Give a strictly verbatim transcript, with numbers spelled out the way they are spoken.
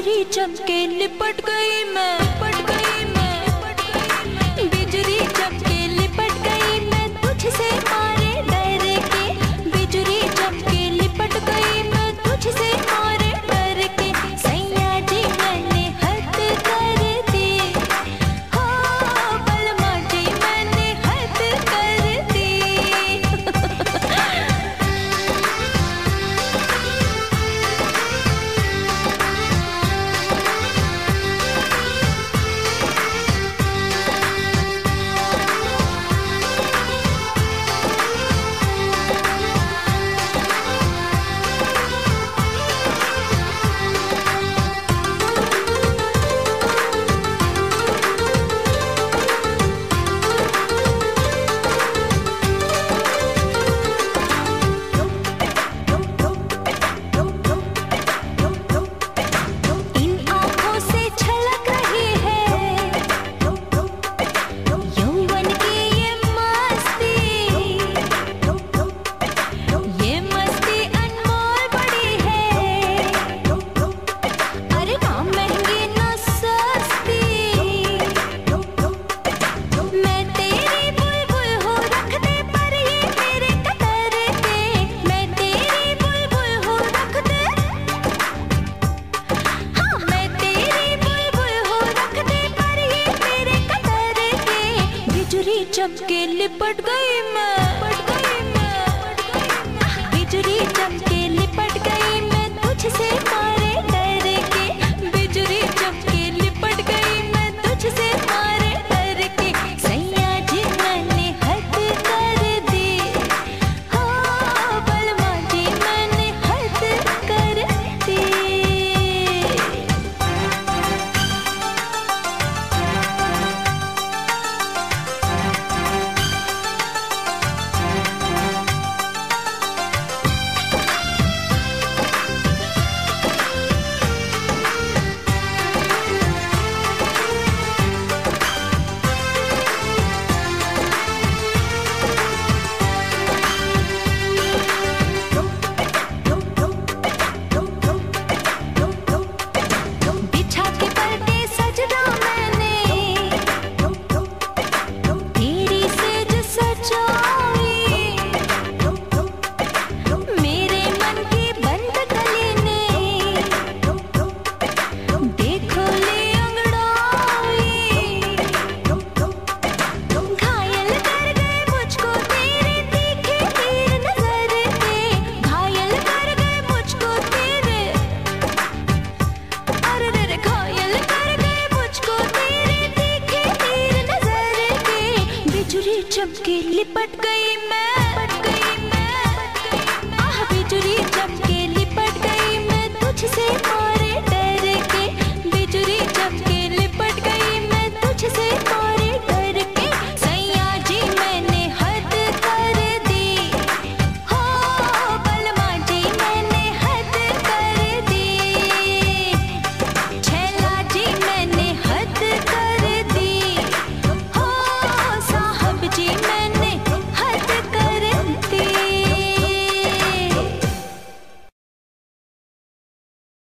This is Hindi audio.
बिजली चमके लिपट गई मैं, लिपट गई मैं, बिजली चमके लिपट गई मैं तुझसे मारे डर के, बिजली चमके लिपट गई मैं तुझसे मारे डर के। सैया जी मैंने हद कर दी, हो बलमा जी मैंने हद कर दी। चमके लिपट गई मैं, लिपट गई मैं, बिजली चमके लिपट गई मैं तुझसे मारे डर के, बिजली चमके लिपट गई मैं तुझसे मारे डर के। सैया जी मैंने हद कर दी, हो बलमा जी मैंने हद कर दी। चमके लिपट गई